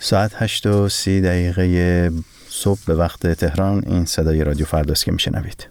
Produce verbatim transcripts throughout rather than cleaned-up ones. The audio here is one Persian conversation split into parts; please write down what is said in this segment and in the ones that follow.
ساعت هشت و سی دقیقه صبح به وقت تهران. این صدای رادیو فرداست که میشنوید.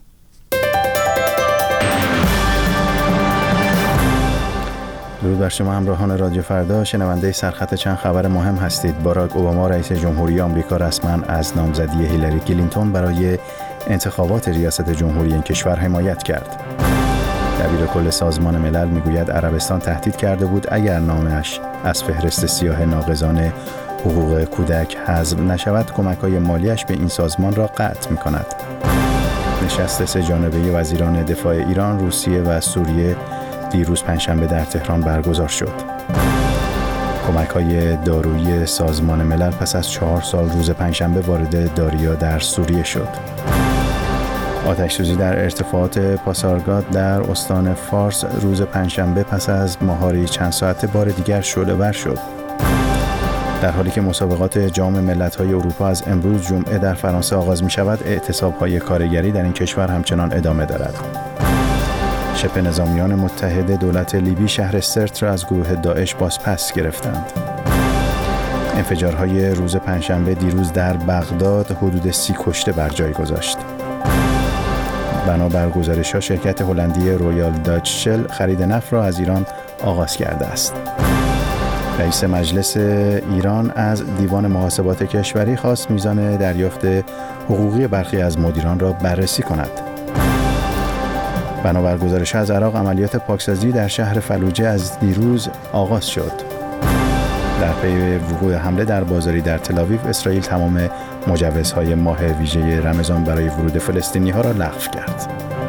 درود بر شما همراهان رادیو فردا، شنونده سرخط چند خبر مهم هستید. باراک اوباما رئیس جمهوری آمریکا رسما از نامزدی هیلاری کلینتون برای انتخابات ریاست جمهوری این کشور حمایت کرد. دبیر کل سازمان ملل میگوید عربستان تهدید کرده بود اگر نامش از فهرست سیاه ناقضان حقوق کودک حذف نشود کمک‌های مالیش به این سازمان را قطع می‌کند. نشست سه جانبه وزیران دفاع ایران، روسیه و سوریه دیروز پنجشنبه در تهران برگزار شد. کمک‌های دارویی سازمان ملل پس از چهار سال روز پنجشنبه وارد داریا در سوریه شد. آتش‌سوزی در ارتفاعات پاسارگاد در استان فارس روز پنجشنبه پس از مهاری چند ساعته بار دیگر شعله‌ور شد. در حالی که مسابقات جام ملت‌های اروپا از امروز جمعه در فرانسه آغاز می‌شود، اعتصاب‌های کارگری در این کشور همچنان ادامه دارد. شبه نظامیان متحد دولت لیبی شهر سرت را از گروه داعش بازپس گرفتند. انفجارهای روز پنجشنبه دیروز در بغداد حدود سی کشته بر جای گذاشت. بنابر گزارش‌ها شرکت هلندی رویال داچ شل خرید نفت را از ایران آغاز کرده است. رئیس مجلس ایران از دیوان محاسبات کشوری خواست میزان دریافت حقوقی برخی از مدیران را بررسی کند. بنابر گزارش از عراق عملیات پاکسازی در شهر فلوجه از دیروز آغاز شد. در پی وقوع حمله در بازاری در تل‌آویو، اسرائیل تمام مجوزهای ماه ویژه رمضان برای ورود فلسطینی‌ها را لغو کرد.